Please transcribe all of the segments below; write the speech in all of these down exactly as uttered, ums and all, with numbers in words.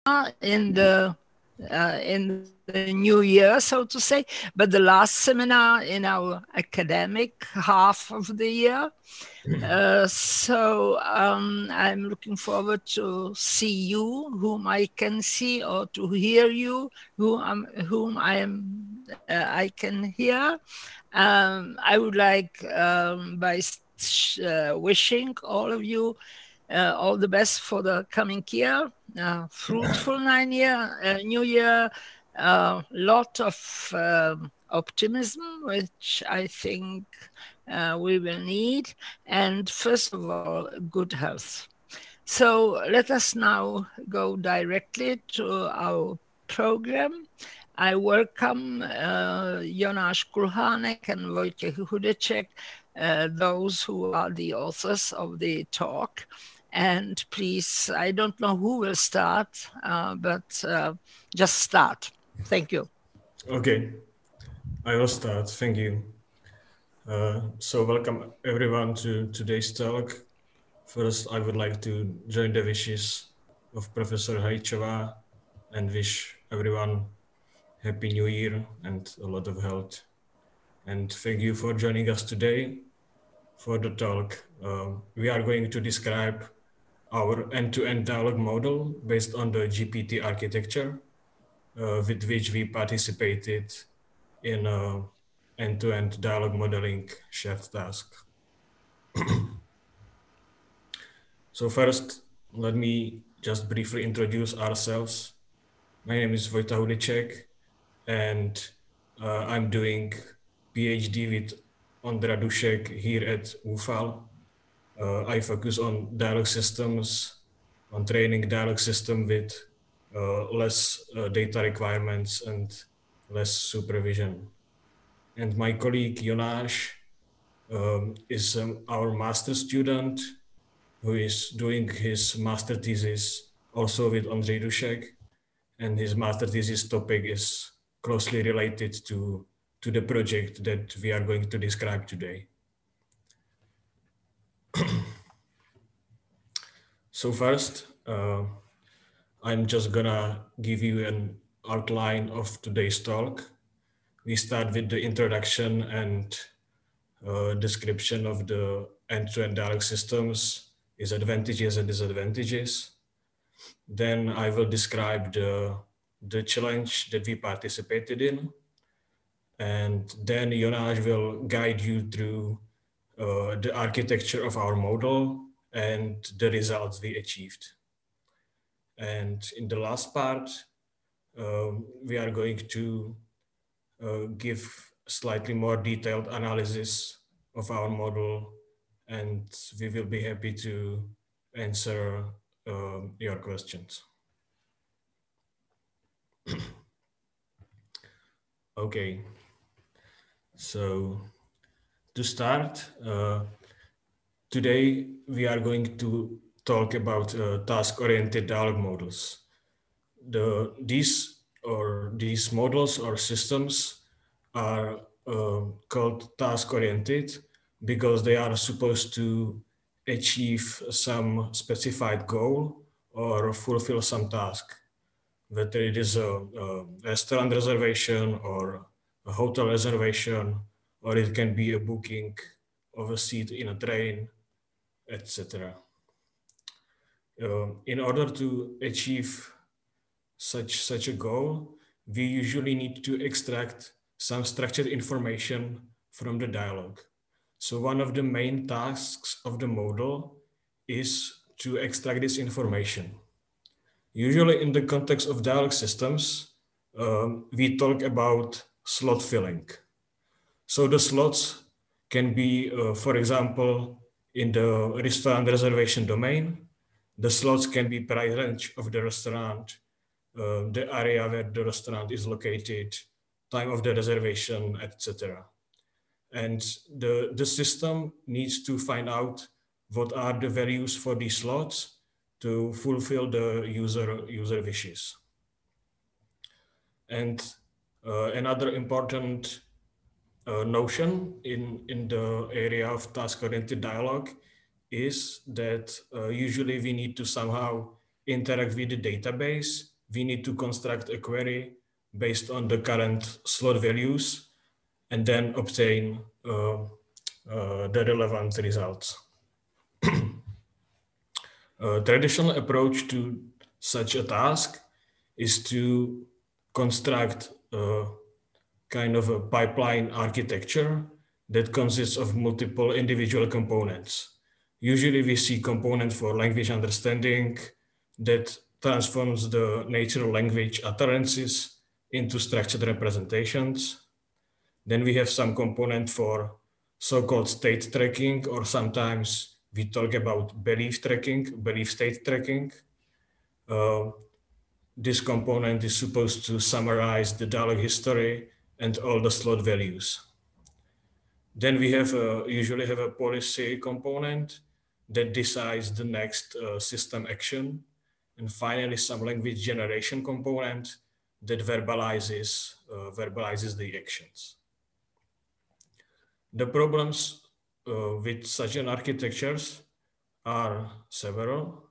in the uh, in the new year, so to say, but the last seminar in our academic half of the year. Uh, so um, I'm looking forward to see you, whom I can see, or to hear you, whom I'm, whom I am, uh, I can hear. Um, I would like, um, by uh, wishing all of you uh, all the best for the coming year, uh, fruitful nine year, uh, new year, a uh, lot of um, optimism, which I think uh, we will need, and first of all, good health. So let us now go directly to our program. I welcome uh, Jonáš Kulhánek and Wojciech Hudeček, uh, those who are the authors of the talk. And please, I don't know who will start, uh, but uh, just start. Thank you. Okay, I will start. Thank you. Uh, so welcome everyone to today's talk. First, I would like to join the wishes of Professor Hajčová and wish everyone Happy New Year and a lot of health. And thank you for joining us today for the talk. Um, we are going to describe our end-to-end dialogue model based on the G P T architecture, uh, with which we participated in a end-to-end dialogue modeling shared task. So first, let me just briefly introduce ourselves. My name is Vojta Hudeček, and uh, I'm doing PhD with Ondra Dušek here at U F A L. Uh, I focus on dialogue systems, on training dialogue system with uh, less uh, data requirements and less supervision. And my colleague Jonáš um, is um, our master student who is doing his master thesis also with Ondřej Dušek, and his master thesis topic is closely related to, to the project that we are going to describe today. So first, uh, I'm just gonna give you an outline of today's talk. We start with the introduction and uh, description of the end-to-end dialogue systems, its advantages and disadvantages. Then I will describe the, the challenge that we participated in. And then Jonáš will guide you through uh, the architecture of our model and the results we achieved. And in the last part, um, we are going to uh, give slightly more detailed analysis of our model, and we will be happy to answer um, your questions. Okay, so to start, uh, today we are going to talk about uh, task-oriented dialogue models. The, these or these models or systems are uh, called task-oriented because they are supposed to achieve some specified goal or fulfill some task, whether it is a, a restaurant reservation or a hotel reservation, or it can be a booking of a seat in a train, et cetera. Uh, in order to achieve such, such a goal, we usually need to extract some structured information from the dialogue. So one of the main tasks of the model is to extract this information. Usually in the context of dialogue systems, um, we talk about slot filling. So the slots can be, uh, for example, in the restaurant reservation domain. The slots can be price range of the restaurant, uh, the area where the restaurant is located, time of the reservation, et cetera. And the, the system needs to find out what are the values for these slots to fulfill the user, user wishes. And uh, another important uh, notion in, in the area of task-oriented dialogue is that uh, usually we need to somehow interact with the database we need to construct a query based on the current slot values and then obtain uh, uh, the relevant results. A traditional approach to such a task is to construct a kind of a pipeline architecture that consists of multiple individual components. Usually we see component for language understanding that transforms the natural language utterances into structured representations. Then we have some component for so-called state tracking, or sometimes we talk about belief tracking, belief state tracking. Uh, this component is supposed to summarize the dialog history and all the slot values. Then we have a, usually have a policy component that decides the next uh, system action. And finally, some language generation component that verbalizes, uh, verbalizes the actions. The problems uh, with such an architectures are several.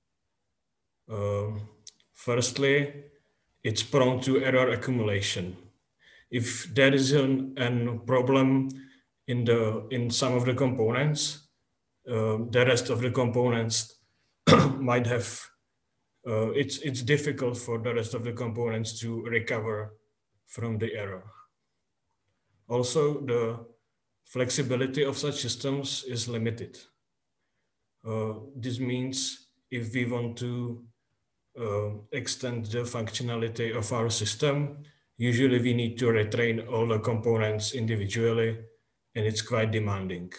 Um, firstly, it's prone to error accumulation. If there is an, an problem in, the, in some of the components, uh, the rest of the components might have, uh, it's, it's difficult for the rest of the components to recover from the error. Also, the flexibility of such systems is limited. Uh, this means if we want to uh, extend the functionality of our system, usually we need to retrain all the components individually, and it's quite demanding.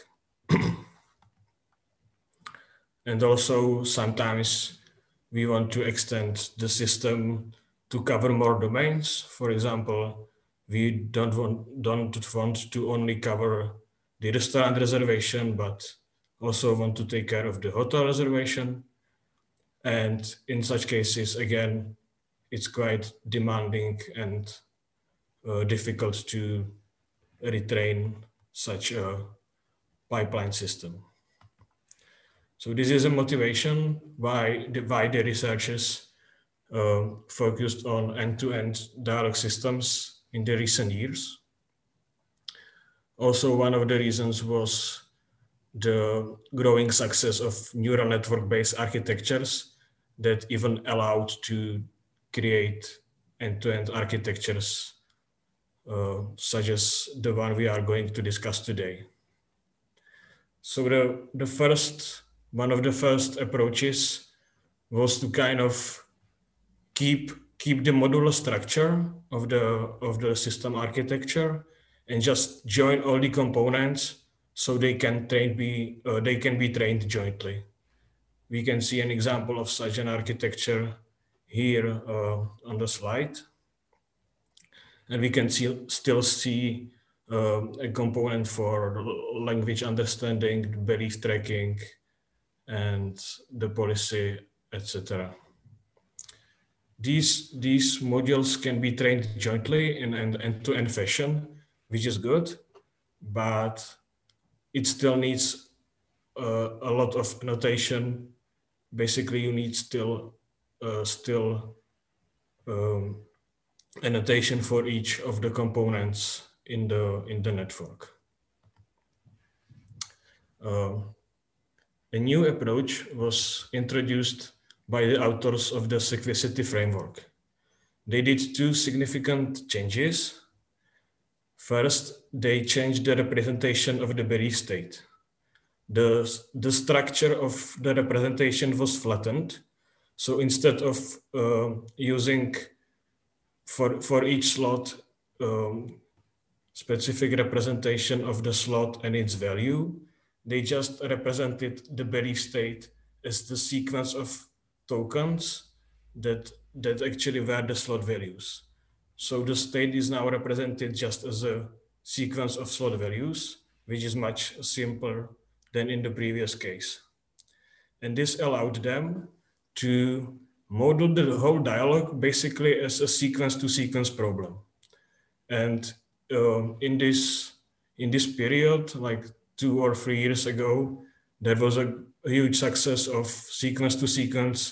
And also sometimes we want to extend the system to cover more domains. For example, we don't want, don't want to only cover the restaurant reservation, but also want to take care of the hotel reservation. And in such cases, again, it's quite demanding and uh, difficult to retrain such a pipeline system. So this is a motivation why the, why the researchers uh, focused on end-to-end dialog systems in the recent years. Also, one of the reasons was the growing success of neural network-based architectures that even allowed to create end-to-end architectures uh, such as the one we are going to discuss today. So the, the first, one of the first approaches was to kind of keep, keep the modular structure of the, of the system architecture and just join all the components so they can train be uh, they can be trained jointly. We can see an example of such an architecture here uh, on the slide, and we can see, still see uh, a component for language understanding, belief tracking, and the policy, et cetera. These these modules can be trained jointly in an end-to-end fashion, which is good, but it still needs uh, a lot of annotation. Basically, you need still uh, still um, annotation for each of the components in the in the network. Uh, a new approach was introduced by the authors of the Sequicity framework. They did two significant changes. First, they changed the representation of the belief state. The, the structure of the representation was flattened. So instead of uh, using for, for each slot um, specific representation of the slot and its value, they just represented the belief state as the sequence of tokens that, that actually were the slot values. So the state is now represented just as a sequence of slot values, which is much simpler than in the previous case. And this allowed them to model the whole dialogue basically as a sequence-to-sequence problem. And uh, in this in this period, like two or three years ago, there was a, a huge success of sequence-to-sequence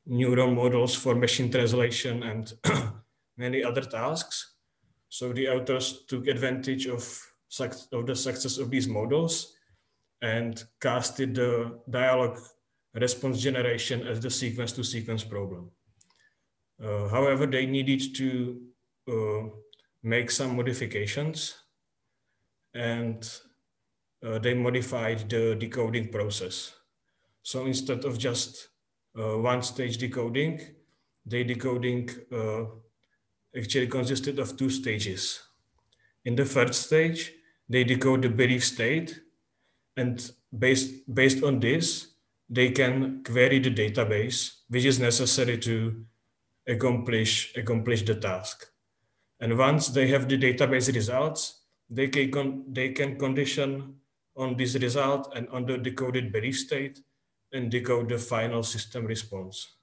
neural models for machine translation, and many other tasks. So the authors took advantage of, of the success of these models and casted the dialogue response generation as the sequence-to-sequence problem. Uh, however, they needed to uh, make some modifications, and uh, they modified the decoding process. So instead of just uh, one-stage decoding, the decoding uh, actually consisted of two stages. In the first stage, they decode the belief state, and based, based on this, they can query the database, which is necessary to accomplish, accomplish the task. And once they have the database results, they can, con they can condition on this result and on the decoded belief state and decode the final system response.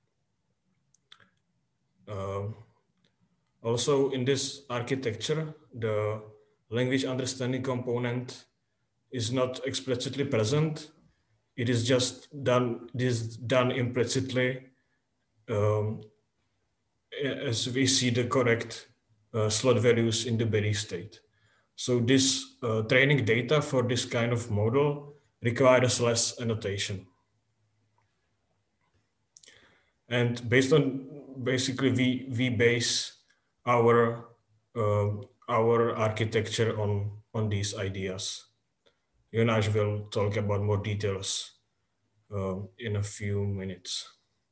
Uh, also, in this architecture, the language understanding component is not explicitly present. It is just done, it is done implicitly um, as we see the correct uh, slot values in the belief state. So this uh, training data for this kind of model requires less annotation. And based on, basically we, we base our, uh, our architecture on, on these ideas. Jonas will talk about more details uh, in a few minutes.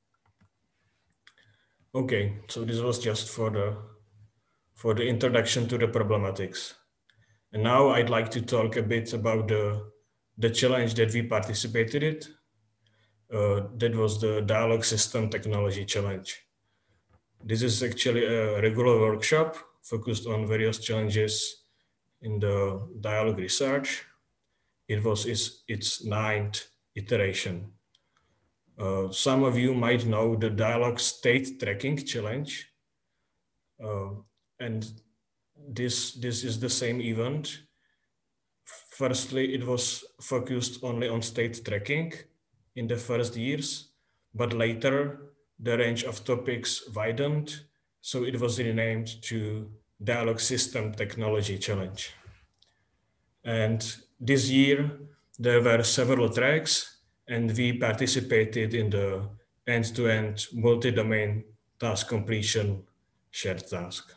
Okay, so this was just for the, for the introduction to the problematics. And now I'd like to talk a bit about the, the challenge that we participated in. Uh, that was the Dialogue System Technology Challenge. This is actually a regular workshop focused on various challenges in the dialogue research. It was its, its ninth iteration. Uh, some of you might know the Dialogue State Tracking Challenge. Uh, and this, this is the same event. Firstly, it was focused only on state tracking in the first years, but later the range of topics widened, so it was renamed to Dialogue System Technology Challenge. And this year, there were several tracks, and we participated in the end-to-end multi-domain task completion shared task.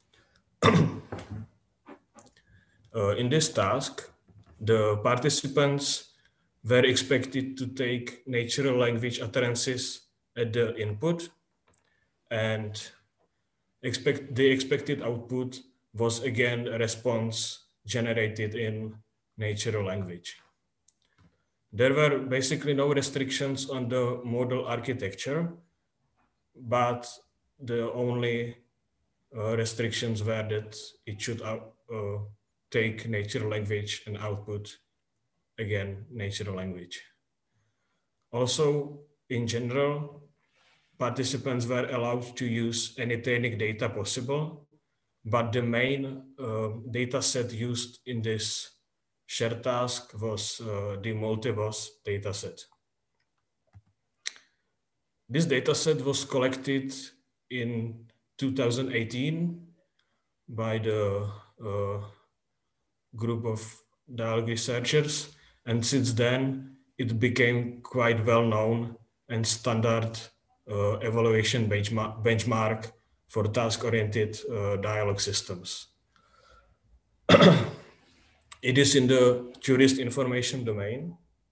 uh, in this task, the participants were expected to take natural language utterances at the input, and expect, the expected output was again a response generated in natural language. There were basically no restrictions on the model architecture, but the only uh, restrictions were that it should uh, uh, take natural language and output again natural language. Also, in general, participants were allowed to use any training data possible, but the main uh, data set used in this shared task was uh, the MultiVos dataset. This dataset was collected in two thousand eighteen by the uh, group of dialogue researchers, and since then it became quite well known and standard uh, evaluation benchmark, benchmark for task-oriented uh, dialogue systems. It is in the tourist information domain.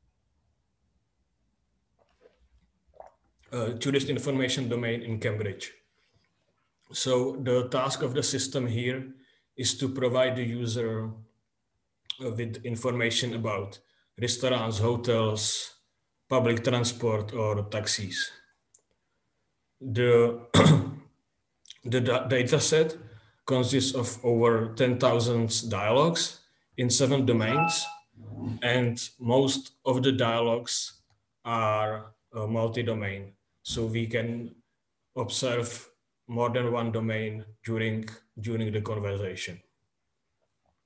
Uh, tourist information domain in Cambridge. So the task of the system here is to provide the user uh, with information about restaurants, hotels, public transport, or taxis. The, the data set consists of over ten thousand dialogues in seven domains, and most of the dialogues are uh, multi-domain. So we can observe more than one domain during, during the conversation.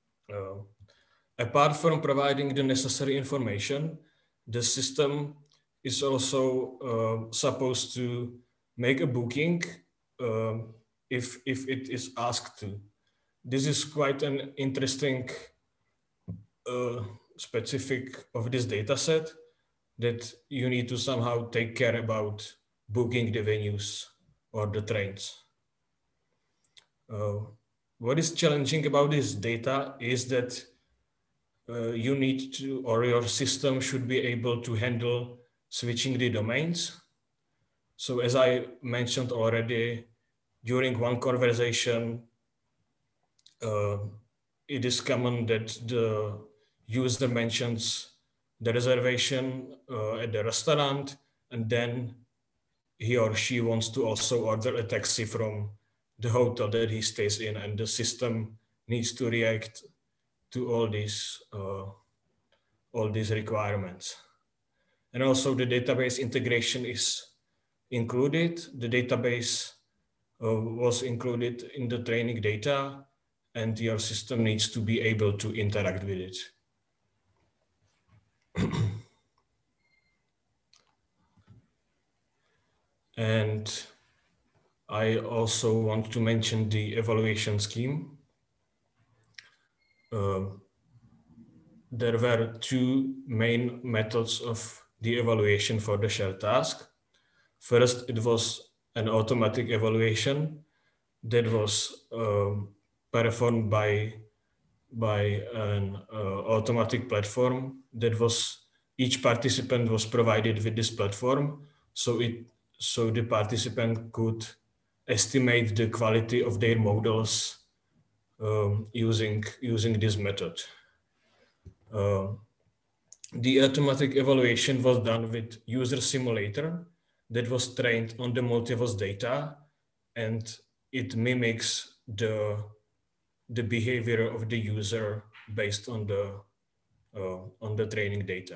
Uh, apart from providing the necessary information, the system is also uh, supposed to make a booking uh, if, if it is asked to. This is quite an interesting uh, specific of this data set, that you need to somehow take care about booking the venues or the trains. Uh, what is challenging about this data is that uh, you need to, or your system should be able to handle switching the domains. So as I mentioned already, during one conversation, uh, it is common that the user mentions the reservation uh, at the restaurant, and then he or she wants to also order a taxi from the hotel that he stays in, and the system needs to react to all these uh, all these requirements. And also the database integration is included. The database uh, was included in the training data, and your system needs to be able to interact with it. And I also want to mention the evaluation scheme. Uh, there were two main methods of the evaluation for the shared task. First, it was an automatic evaluation that was um, performed by, by an uh, automatic platform that was, each participant was provided with this platform. So it, so the participant could estimate the quality of their models um, using, using this method. Uh, the automatic evaluation was done with user simulator that was trained on the multiverse data, and it mimics the, the behavior of the user based on the, uh, on the training data.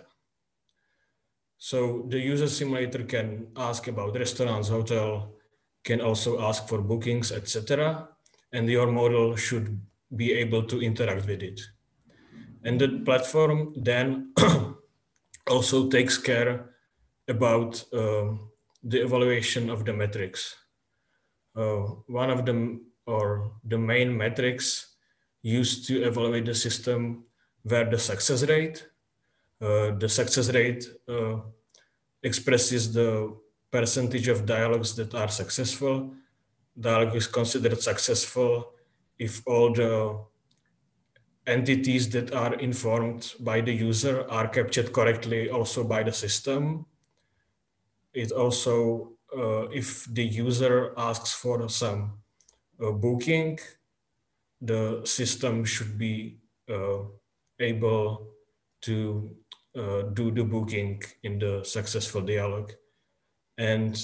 So the user simulator can ask about restaurants, hotel, can also ask for bookings, et cetera. And your model should be able to interact with it. And the platform then also takes care about uh, the evaluation of the metrics. Uh, one of them, or the main metrics used to evaluate the system, were the success rate. Uh, the success rate uh, expresses the percentage of dialogues that are successful. Dialogue is considered successful if all the entities that are informed by the user are captured correctly also by the system. It also, uh, if the user asks for some uh, booking, the system should be uh, able to uh, do the booking in the successful dialogue. And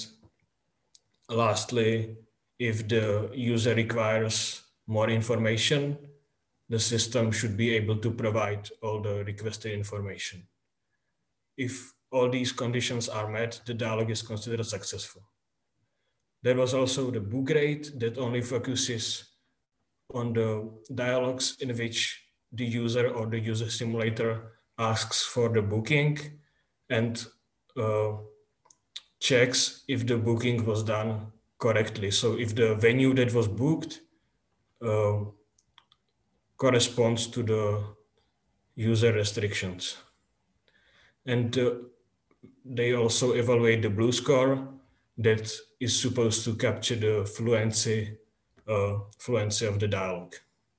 lastly, if the user requires more information, the system should be able to provide all the requested information. If all these conditions are met, the dialogue is considered successful. There was also the book rate that only focuses on the dialogues in which the user or the user simulator asks for the booking and uh, checks if the booking was done correctly. So if the venue that was booked uh, corresponds to the user restrictions. And uh, they also evaluate the blue score that is supposed to capture the fluency, uh, fluency of the dialogue.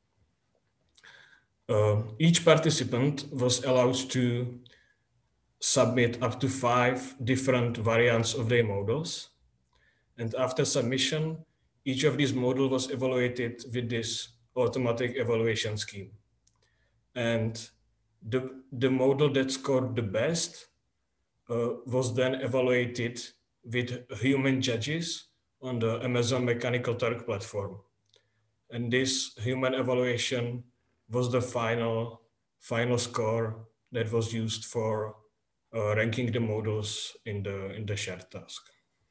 Uh, each participant was allowed to submit up to five different variants of their models. And after submission, each of these models was evaluated with this automatic evaluation scheme. And the, the model that scored the best uh, was then evaluated with human judges on the Amazon Mechanical Turk platform. And this human evaluation was the final, final score that was used for uh, ranking the models in the, in the shared task.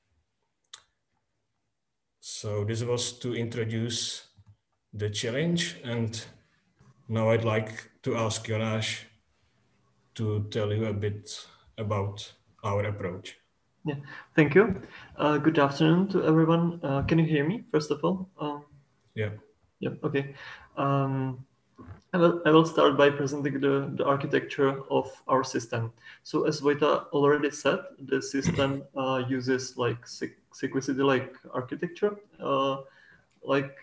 So this was to introduce the challenge, and now I'd like to ask Jonas to tell you a bit about our approach. Yeah, thank you. Uh, good afternoon to everyone. Uh, can you hear me, first of all? Um, Yeah. yeah, okay. Um, I will, I will start by presenting the, the architecture of our system. So as Vojta already said, the system uh, uses like cyclicity-like architecture. Uh, like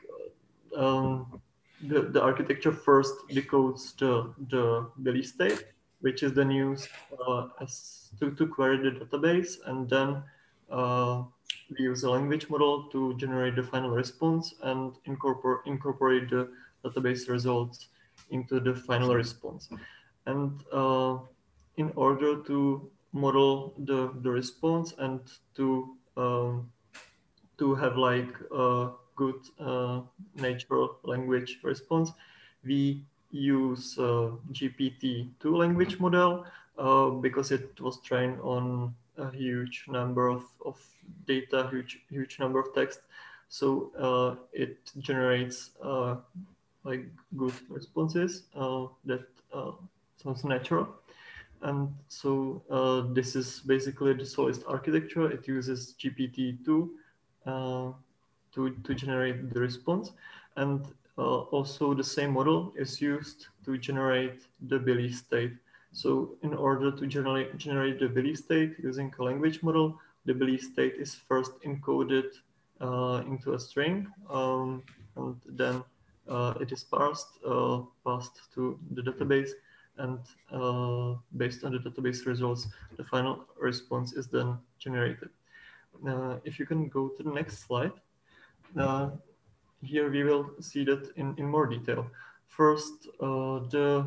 um, the, the architecture first decodes the, the belief state, which is then used uh, as to, to query the database, and then uh, we use a language model to generate the final response and incorporate, incorporate the database results into the final response. And uh, in order to model the, the response and to um, to have like a good uh, natural language response, we use uh, G P T two language model uh, because it was trained on a huge number of, of data, huge huge number of text. So uh, it generates uh, like good responses uh, that uh, sounds natural. And so uh, this is basically the Solist architecture. It uses G P T two uh, to, to generate the response. And uh, also the same model is used to generate the belief state. So in order to generate, generate the belief state using a language model, the belief state is first encoded uh, into a string, um, and then uh, it is parsed, uh, passed to the database, and uh, based on the database results, the final response is then generated. Uh, if you can go to the next slide, uh, here we will see that in, in more detail. First, uh, the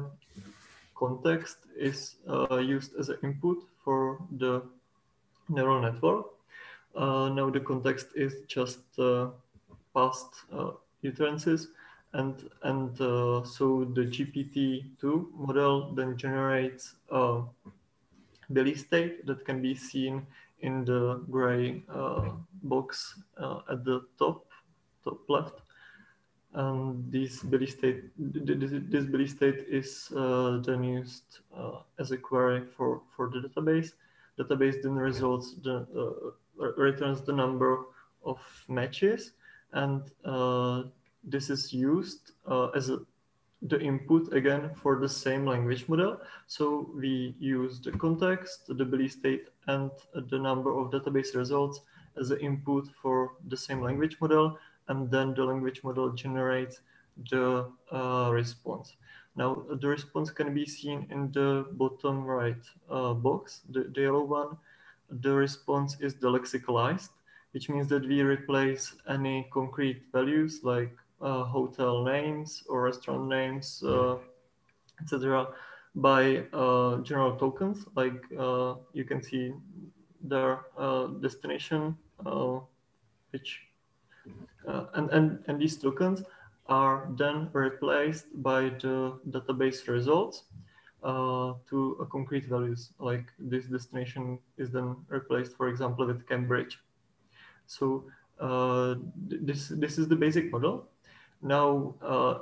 context is uh, used as an input for the neural network. Uh, now the context is just uh, past uh, utterances, and and uh, so the G P T two model then generates a belief state that can be seen in the gray uh, box uh, at the top top left. And this belief state, this, this belief state is uh, then used uh, as a query for, for the database. Database then results the uh, returns the number of matches, and uh, this is used uh, as a, the input again for the same language model. So we use the context, the belief state, and the number of database results as the input for the same language model, and then the language model generates the uh, response. Now, the response can be seen in the bottom right uh, box, the, the yellow one. The response is the lexicalized, which means that we replace any concrete values like uh, hotel names or restaurant names, uh, et cetera, by uh, general tokens. Like uh, you can see their uh, destination, uh, which uh, and, and, and these tokens are then replaced by the database results uh, to a concrete values. Like this destination is then replaced, for example, with Cambridge. So uh, this this is the basic model. Now uh,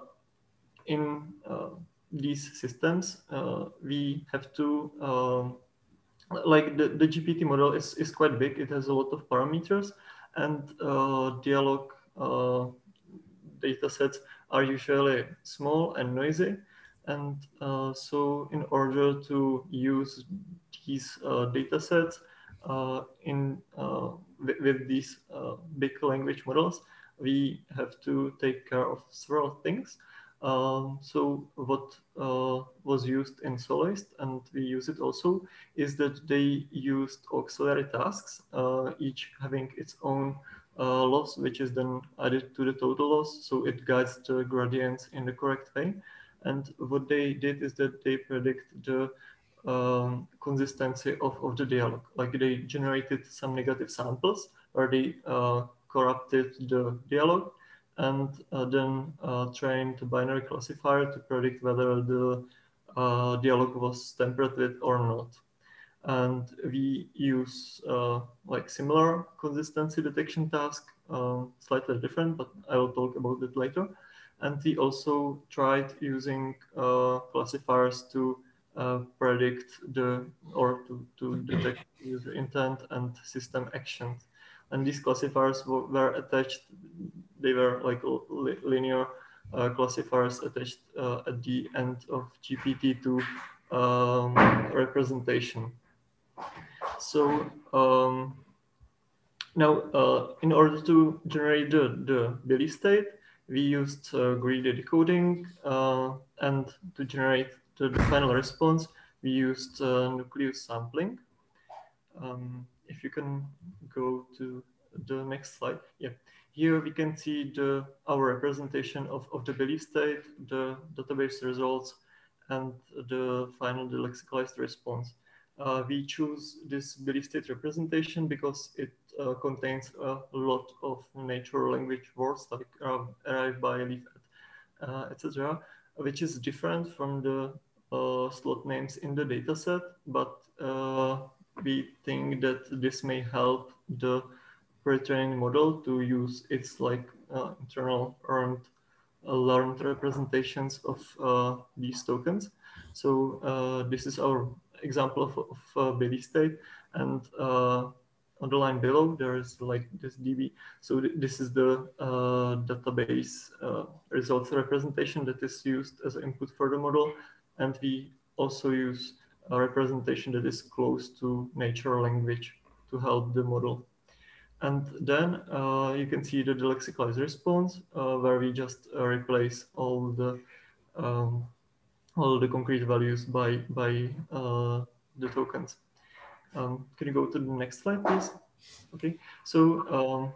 in uh, these systems, uh, we have to um, like the, the G P T model is, is quite big. It has a lot of parameters, and uh, dialogue uh, data sets are usually small and noisy. And uh, so in order to use these uh, data sets uh, in, uh, with, with these uh, big language models, we have to take care of several things. Um, so what uh, was used in Solist, and we use it also, is that they used auxiliary tasks, uh, each having its own uh, loss, which is then added to the total loss. So it guides the gradients in the correct way. And what they did is that they predict the um, consistency of, of the dialogue. Like they generated some negative samples where they uh, corrupted the dialogue, and uh, then uh, trained the binary classifier to predict whether the uh, dialogue was tampered with or not. And we use uh, like similar consistency detection task, um, slightly different, but I will talk about it later. And we also tried using uh, classifiers to uh, predict the or to, to detect user intent and system actions. And these classifiers were, were attached, they were like li linear uh, classifiers attached uh, at the end of G P T two um, representation. So um, now, uh, in order to generate the, the belief state, we used uh, greedy decoding, uh, and to generate the, the final response, we used uh, nucleus sampling. Um, if you can go to the next slide. Yeah, here we can see the our representation of, of the belief state, the database results, and the final the lexicalized response. Uh, we choose this belief state representation because it uh, contains a lot of natural language words like uh, arrive by, leave at, uh, et cetera, which is different from the uh, slot names in the dataset, but uh, we think that this may help the pre-trained model to use its like uh, internal earned uh, learned representations of uh, these tokens. So uh, this is our example of, of uh, belief state, and uh, on the line below there is like this D B. So th this is the uh, database uh, results representation that is used as input for the model, and we also use a representation that is close to natural language to help the model. And then uh, you can see the lexicalized response, uh, where we just uh, replace all the um, all the concrete values by by uh, the tokens. Um, can you go to the next slide, please? Okay, so um,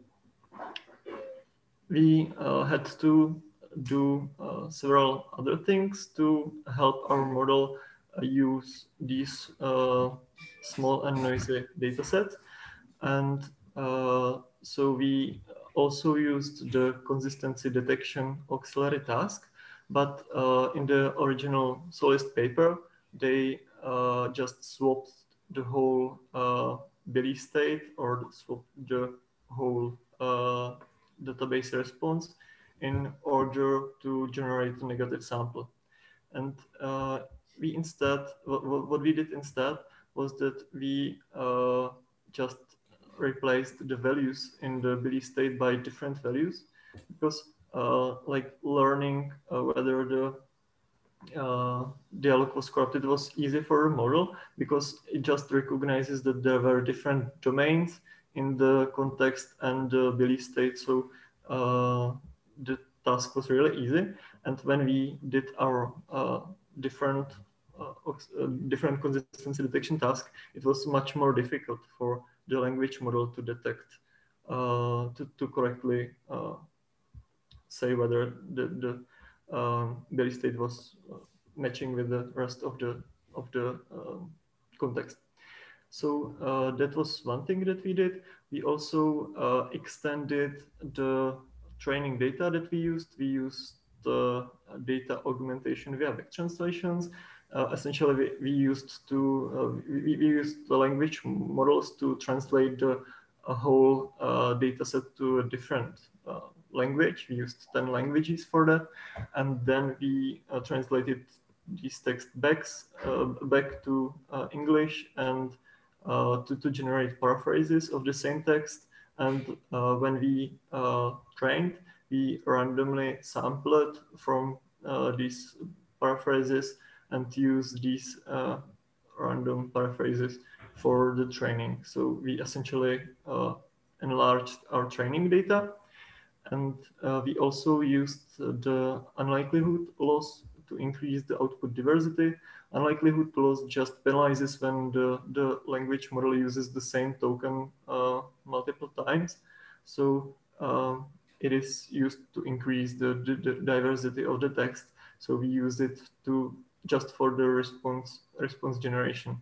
we uh, had to do uh, several other things to help our model uh, use these uh, small and noisy data sets. And uh, so we also used the consistency detection auxiliary task, but uh, in the original Solist paper, they uh, just swapped the whole uh, belief state or swapped the whole uh, database response in order to generate a negative sample. And uh, we instead, what, what we did instead was that we uh, just replaced the values in the belief state by different values, because uh, like learning uh, whether the uh, dialog was corrupted was easy for a model because it just recognizes that there were different domains in the context and the belief state. So uh, the task was really easy. And when we did our uh, different uh, uh, different consistency detection task, it was much more difficult for the language model to detect, uh, to, to correctly uh, say whether the, the um, belief state was uh, matching with the rest of the of the um, context. So uh, that was one thing that we did. We also uh, extended the training data that we used. We used the data augmentation via back translations. Uh, essentially, we, we used to uh, we, we used the language models to translate the a whole uh, data set to a different uh, language. We used ten languages for that, and then we uh, translated these text backs uh, back to uh, English and uh, to, to generate paraphrases of the same text. And uh, when we uh, trained, we randomly sampled from uh, these paraphrases and use these uh, random paraphrases for the training. So we essentially uh, enlarged our training data. And uh, we also used the unlikelihood loss to increase the output diversity. Unlikelihood loss just penalizes when the, the language model uses the same token uh, multiple times. So um, it is used to increase the, the, the diversity of the text. So we use it to just for the response response generation.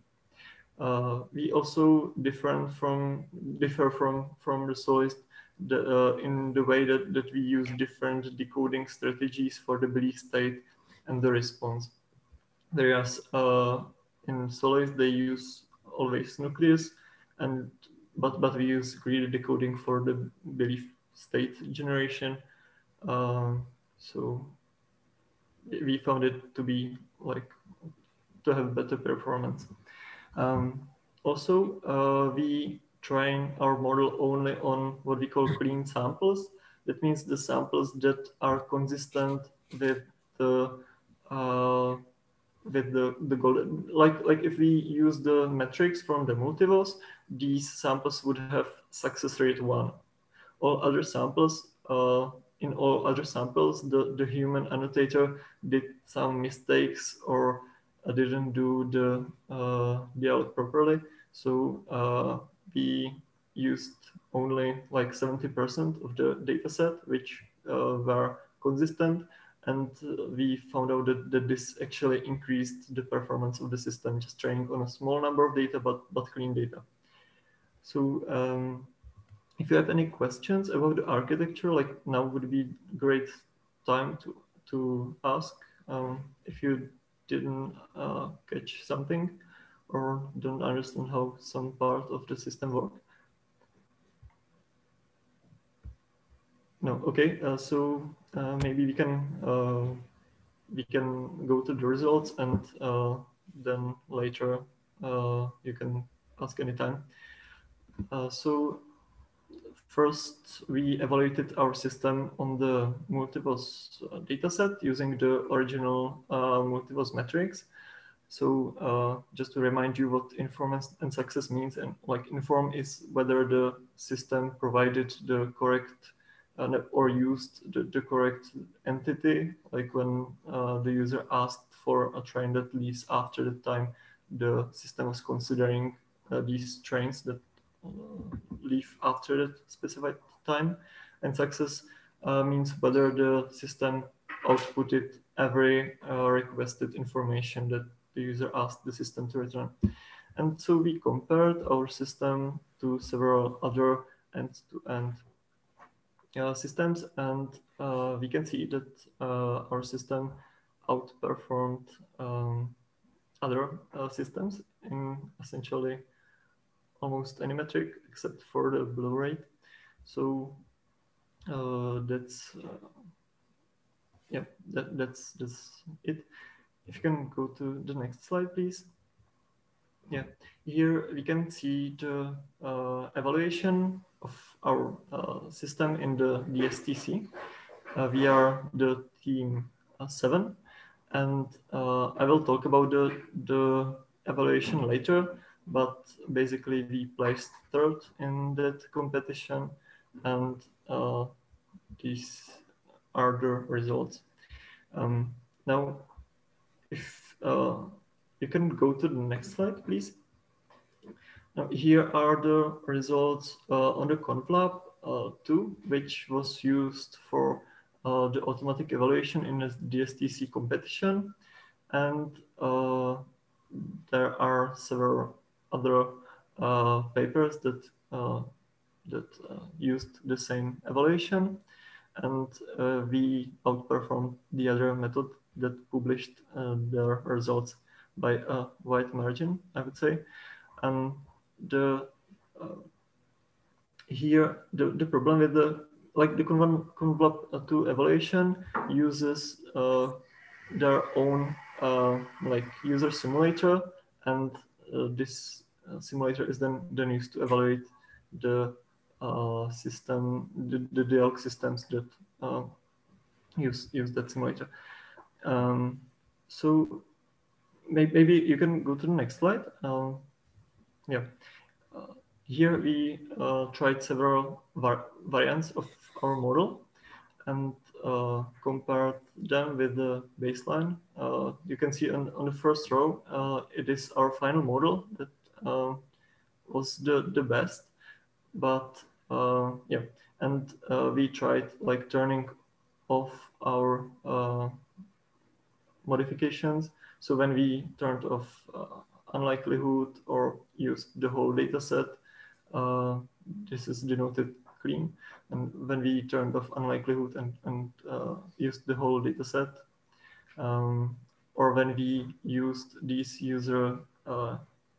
Uh, we also different from differ from from the Solist the, uh, in the way that, that we use different decoding strategies for the belief state and the response. Whereas uh, in Solist they use always nucleus, and but but we use greedy decoding for the belief state generation. Um, so we found it to be like to have better performance. Um, also, uh, we train our model only on what we call clean samples. That means the samples that are consistent with the uh, with the the goal. Like like if we use the metrics from the multivos, these samples would have success rate one. All other samples, uh, in all other samples, the the human annotator did some mistakes or uh, didn't do the uh, layout properly. So uh, we used only like seventy percent of the data set, which uh, were consistent. And uh, we found out that, that this actually increased the performance of the system, just training on a small number of data, but, but clean data. So um, if you have any questions about the architecture, like now would be great time to, to ask. Um, if you didn't uh, catch something or don't understand how some part of the system work. No, okay, uh, so uh, maybe we can uh, we can go to the results, and uh, then later uh, you can ask anytime. Uh, so first, we evaluated our system on the multivos uh, dataset using the original uh, multivos metrics. So uh, just to remind you what inform and success means, and like inform is whether the system provided the correct uh, or used the, the correct entity, like when uh, the user asked for a train that leaves after the time the system was considering uh, these trains that uh, leave after the specified time. And success uh, means whether the system outputted every uh, requested information that the user asked the system to return. And so we compared our system to several other end-to-end uh, systems, and uh, we can see that uh, our system outperformed um, other uh, systems in essentially almost any metric except for the blow rate. So uh, that's uh, yeah, that, that's that's it. If you can go to the next slide, please. Yeah, here we can see the uh, evaluation of our uh, system in the D S T C. Uh, we are the team uh, seven, and uh, I will talk about the, the evaluation later, but basically we placed third in that competition, and uh, these are the results. Um, now, if uh, you can go to the next slide, please. Now, here are the results uh, on the Conflab uh, two, which was used for uh, the automatic evaluation in a D S T C competition. And uh, there are several other uh, papers that, uh, that uh, used the same evaluation. And uh, we outperformed the other method that published uh, their results by a wide margin, I would say. And the uh, here the, the problem with the like the Conflab two evaluation uses uh, their own uh, like user simulator, and uh, this uh, simulator is then then used to evaluate the uh, system, the, the dialog systems that uh, use use that simulator. Um, so maybe, maybe you can go to the next slide. Um, yeah. Uh, here we uh, tried several var variants of our model and uh, compared them with the baseline. Uh, you can see on, on the first row, uh, it is our final model that uh, was the, the best. But uh, yeah, and uh, we tried like turning off our uh, modifications. So when we turned off uh, unlikelihood or used the whole data set, uh, this is denoted green. And when we turned off unlikelihood and, and uh, used the whole data set, um, or when we used these user uh,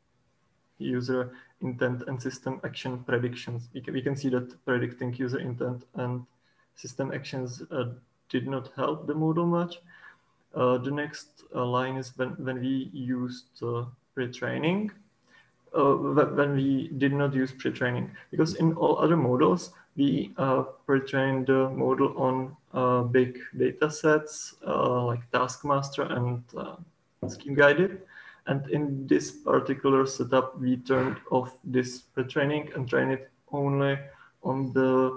user intent and system action predictions, we can, we can see that predicting user intent and system actions uh, did not help the model much. Uh, the next uh, line is when, when we used uh, pre-training, uh, when we did not use pre-training, because in all other models, we uh, pre-trained the model on uh, big data sets uh, like Taskmaster and uh, Scheme Guided. And in this particular setup, we turned off this pre-training and trained it only on the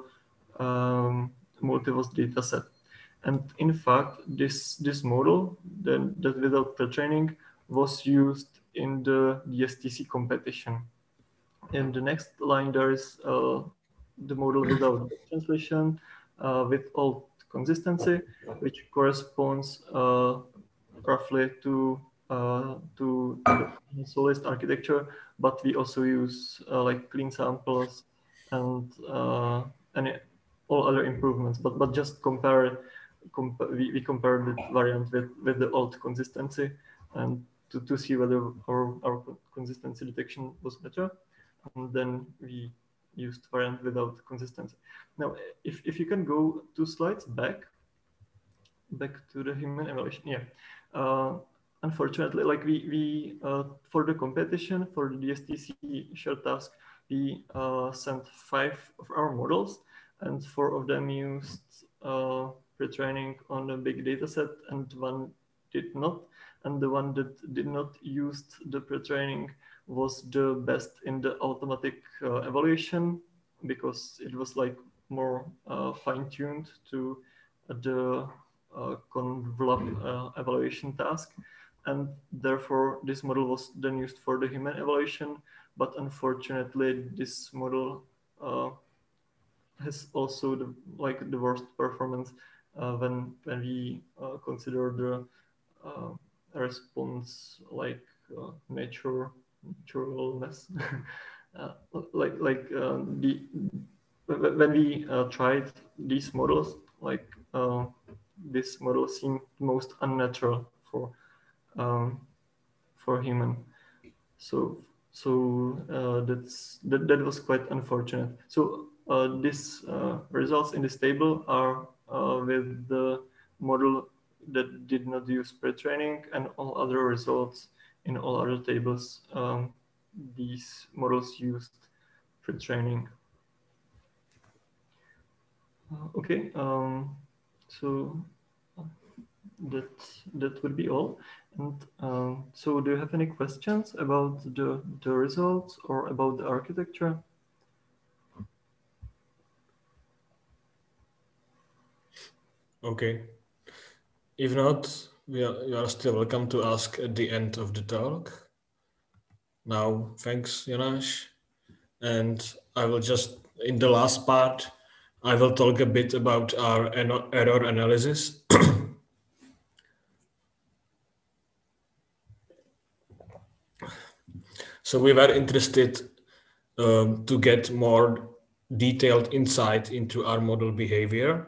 um, multiverse data set. And in fact, this, this model that, that without pre-training was used in the D S T C competition. In the next line, there is uh, the model without translation uh, with alt consistency, which corresponds uh, roughly to uh, to the Solist architecture, but we also use uh, like clean samples and uh, and all other improvements. But but just compare, comp we, we compared the variant with with the alt consistency and to, to see whether our our consistency detection was better. And then we used variant without consistency. Now, if, if you can go two slides back, back to the human evaluation, yeah. Uh, unfortunately, like we, we uh, for the competition, for the D S T C shared task, we uh, sent five of our models, and four of them used uh, pre-training on a big data set, and one did not. And the one that did not use the pre-training was the best in the automatic uh, evaluation, because it was like more uh, fine-tuned to the uh, convolve uh, evaluation task. And therefore this model was then used for the human evaluation. But unfortunately, this model uh, has also the, like the worst performance uh, when when we uh, consider the uh, response like uh, nature naturalness. uh, like like uh, the when we uh, tried these models, like uh, this model seemed most unnatural for um, for human. So so uh, that's that, that was quite unfortunate. So uh, these uh, results in this table are uh, with the model that did not use pre-training, and all other results in all other tables, um, these models used pre-training. Uh, okay, um, so that that would be all. And um, so do you have any questions about the, the results or about the architecture? Okay. If not, we are, you are still welcome to ask at the end of the talk. Now, thanks, Jonas. And I will just, in the last part, I will talk a bit about our error analysis. So we were interested um, to get more detailed insight into our model behavior.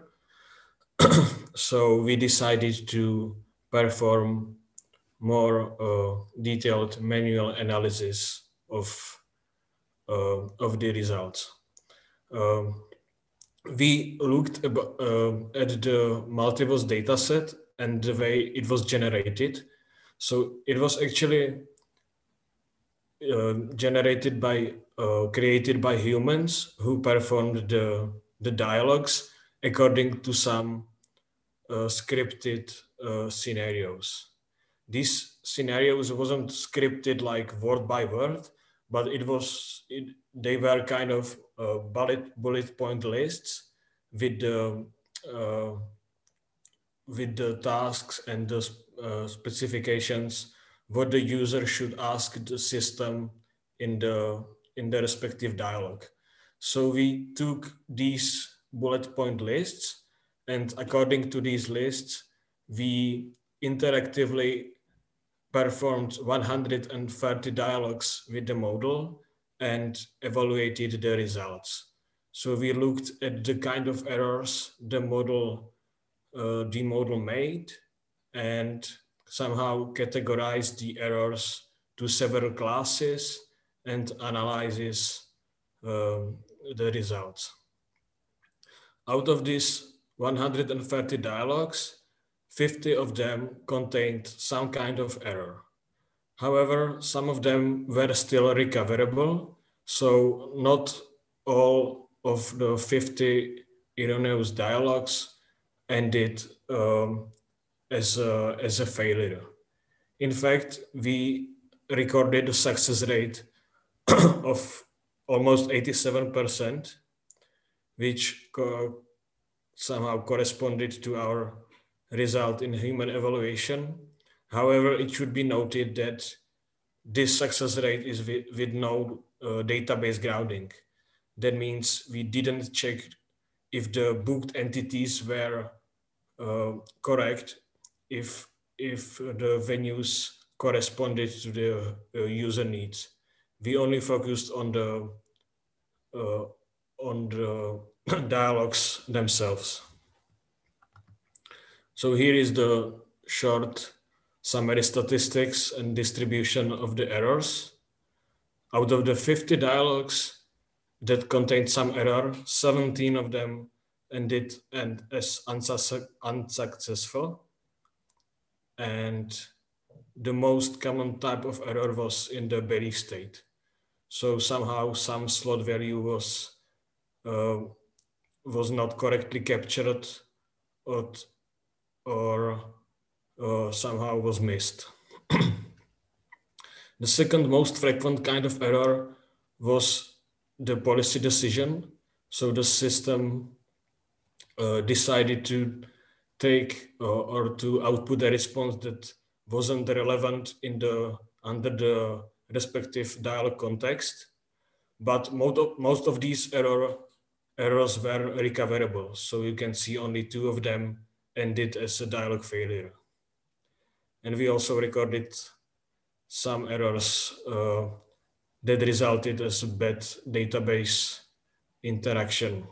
So we decided to perform more uh, detailed manual analysis of, uh, of the results. Um, we looked ab- uh, at the multiverse dataset and the way it was generated. So it was actually uh, generated by, uh, created by humans who performed the, the dialogues according to some uh, scripted uh, scenarios. These scenarios wasn't scripted like word by word, but it was it, they were kind of uh, bullet bullet point lists with the uh, with the tasks and the uh, specifications what the user should ask the system in the in the respective dialogue. So we took these bullet point lists, and according to these lists, we interactively performed one hundred thirty dialogues with the model and evaluated the results. So we looked at the kind of errors the model uh, the model made and somehow categorized the errors to several classes and analyzes um, the results. Out of these one hundred thirty dialogues, fifty of them contained some kind of error. However, some of them were still recoverable, so not all of the fifty erroneous dialogues ended um, as, a, as a failure. In fact, we recorded a success rate of almost eighty-seven percent, which co somehow corresponded to our result in human evaluation. However, it should be noted that this success rate is with, with no uh, database grounding. That means we didn't check if the booked entities were uh, correct, if, if the venues corresponded to the uh, user needs. We only focused on the uh, on the dialogues themselves. So here is the short summary statistics and distribution of the errors. Out of the fifty dialogues that contained some error, seventeen of them ended and as unsuccessful. And the most common type of error was in the belief state. So somehow some slot value was uh, was not correctly captured or, or uh, somehow was missed. The second most frequent kind of error was the policy decision. So the system uh, decided to take uh, or to output a response that wasn't relevant in the under the respective dialogue context. But most of, most of these error, errors were recoverable. So you can see only two of them ended as a dialogue failure. And we also recorded some errors uh, that resulted as a bad database interaction.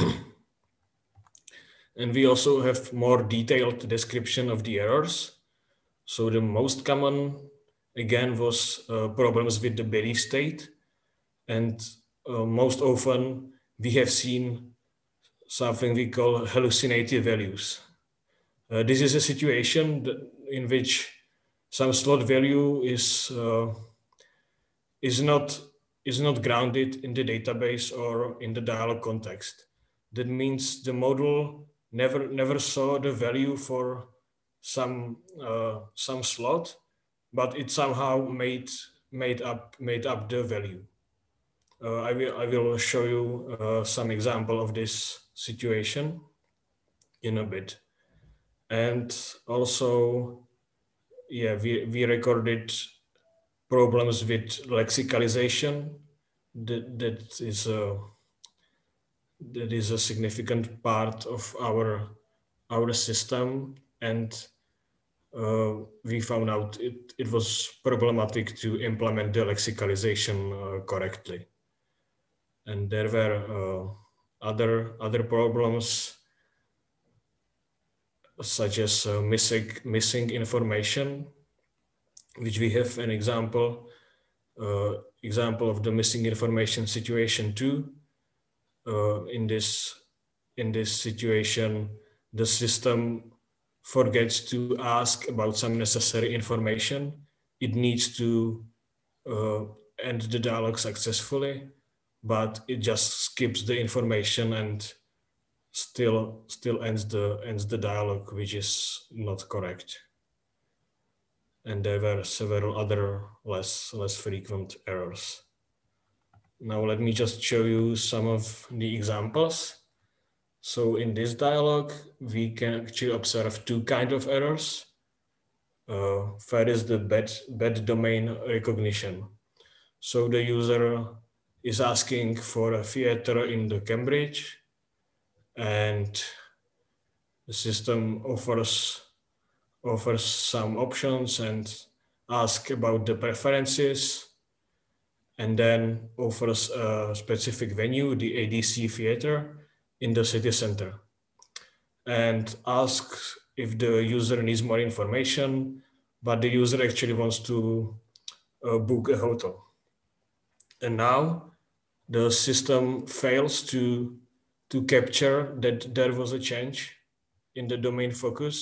And we also have more detailed description of the errors. So the most common, again, was uh, problems with the belief state. And uh, most often we have seen something we call hallucinated values. Uh, this is a situation that, in which some slot value is, uh, is, not, is not grounded in the database or in the dialogue context. That means the model never, never saw the value for some, uh, some slot, but it somehow made, made, up, made up the value. Uh, I, will, I will show you uh, some example of this situation in a bit. And also, yeah, we, we recorded problems with lexicalization. That, that, is a, that is a significant part of our, our system. And uh, we found out it, it was problematic to implement the lexicalization uh, correctly. And there were uh, other other problems, such as uh, missing missing information, which we have an example uh, example of the missing information situation too. Uh, in this in this situation, the system forgets to ask about some necessary information. It needs to uh, end the dialogue successfully, but it just skips the information and still still ends the ends the dialogue, which is not correct. And there were several other less less frequent errors. Now let me just show you some of the examples. So in this dialogue, we can actually observe two kinds of errors. Uh, first is the bad, bad domain recognition. So the user is asking for a theater in the Cambridge, and the system offers offers some options and asks about the preferences, and then offers a specific venue, the A D C theater in the city center, and asks if the user needs more information, but the user actually wants to uh, book a hotel. And now the system fails to, to capture that there was a change in the domain focus,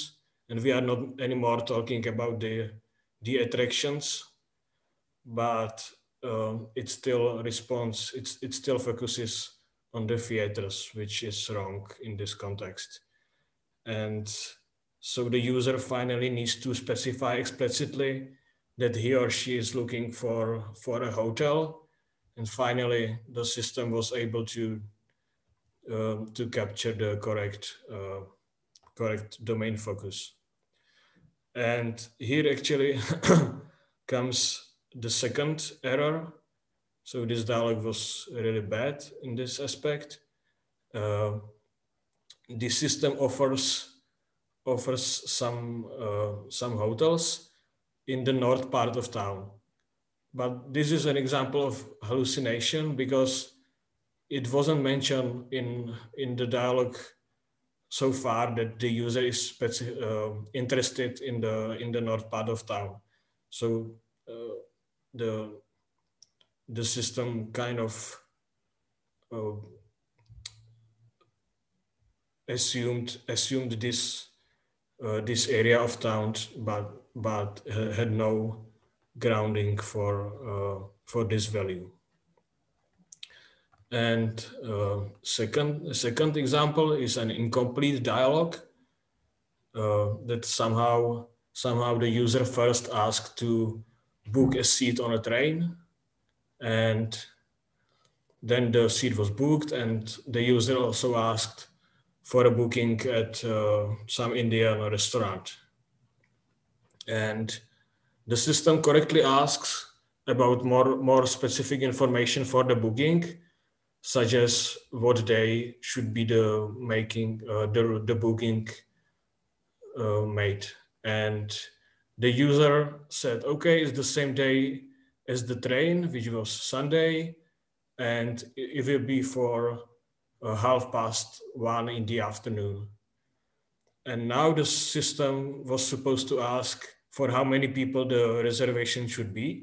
And we are not anymore talking about the, the attractions, but um, it still responds, it's, it still focuses on the theaters, which is wrong in this context. And so the user finally needs to specify explicitly that he or she is looking for, for a hotel. And finally, the system was able to, uh, to capture the correct, uh, correct domain focus. And here actually comes the second error. So this dialogue was really bad in this aspect. Uh, the system offers offers some uh, some hotels in the north part of town, but this is an example of hallucination because it wasn't mentioned in in the dialogue so far that the user is speci- uh, interested in the in the north part of town. So uh, the the system kind of uh, assumed assumed this uh, this area of town, but but uh, had no grounding for uh, for this value. And uh, second second example is an incomplete dialogue uh, that somehow somehow the user first asked to book a seat on a train, and then the seat was booked, and the user also asked for a booking at uh, some Indian restaurant. And the system correctly asks about more, more specific information for the booking, such as what day should be the making uh, the, the booking uh, made. And the user said, okay, it's the same day as the train, which was Sunday, and it will be for uh, half past one in the afternoon. And now the system was supposed to ask for how many people the reservation should be.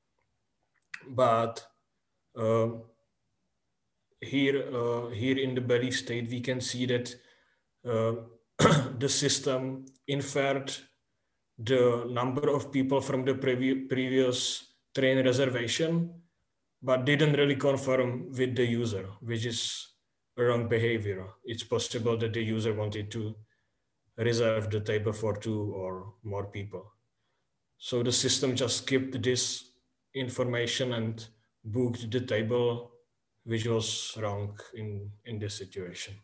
But um, here, uh, here in the belief state, we can see that uh, the system inferred the number of people from the previ- previous train reservation, but didn't really confirm with the user, which is wrong behavior. It's possible that the user wanted to reserve the table for two or more people. So the system just skipped this information and booked the table, which was wrong in, in this situation.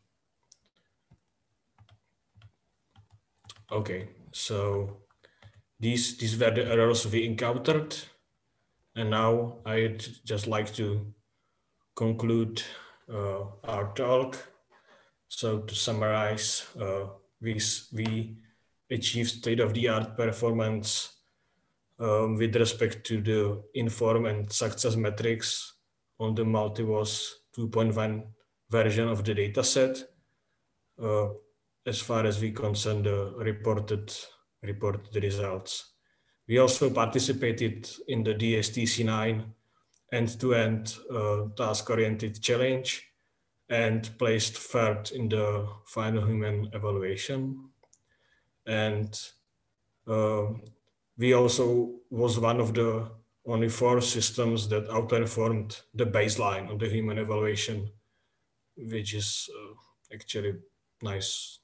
Okay, so these, these were the errors we encountered. And now I'd just like to conclude uh, our talk. So to summarize, uh, we, we achieved state-of-the-art performance um, with respect to the inform and success metrics on the MultiVos two point one version of the dataset, uh, as far as we concern the reported, reported results. We also participated in the D S T C nine end-to-end uh, task-oriented challenge and placed third in the final human evaluation. And uh, we also was one of the only four systems that outperformed the baseline of the human evaluation, which is uh, actually nice.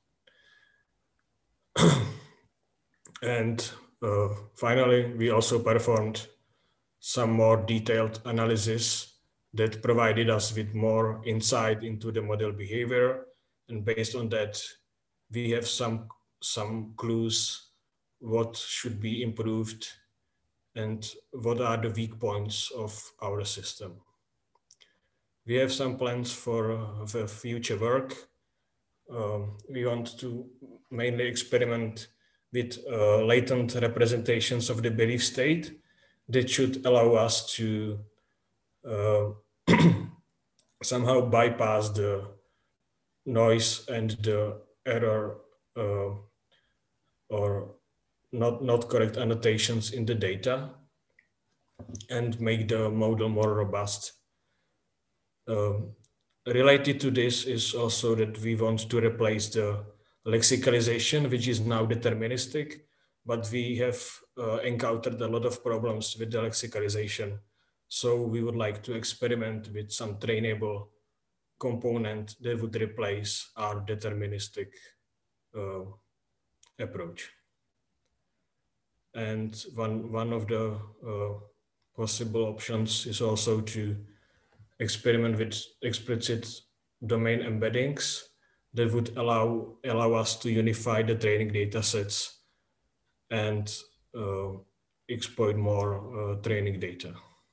And uh, finally, we also performed some more detailed analysis that provided us with more insight into the model behavior. And based on that, we have some, some clues what should be improved and what are the weak points of our system. We have some plans for, uh, for future work. Um, we want to mainly experiment with uh, latent representations of the belief state that should allow us to uh, somehow bypass the noise and the error uh, or not, not correct annotations in the data and make the model more robust. Um, related to this is also that we want to replace the lexicalization, which is now deterministic, but we have uh, encountered a lot of problems with the lexicalization. So we would like to experiment with some trainable component that would replace our deterministic uh, approach. And one, one of the uh, possible options is also to experiment with explicit domain embeddings that would allow, allow us to unify the training data sets and uh, exploit more uh, training data.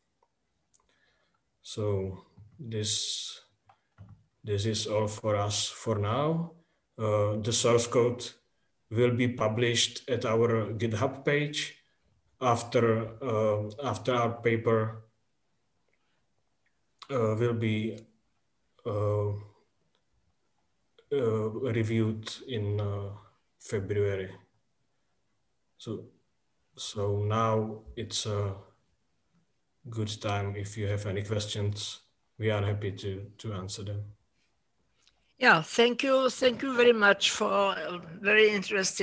So this, this is all for us for now. Uh, the source code will be published at our GitHub page after, uh, after our paper uh, will be uh, uh, reviewed in uh, February. So, so now it's a good time. If you have any questions, we are happy to, to answer them. Yeah, thank you. Thank you very much for a very interesting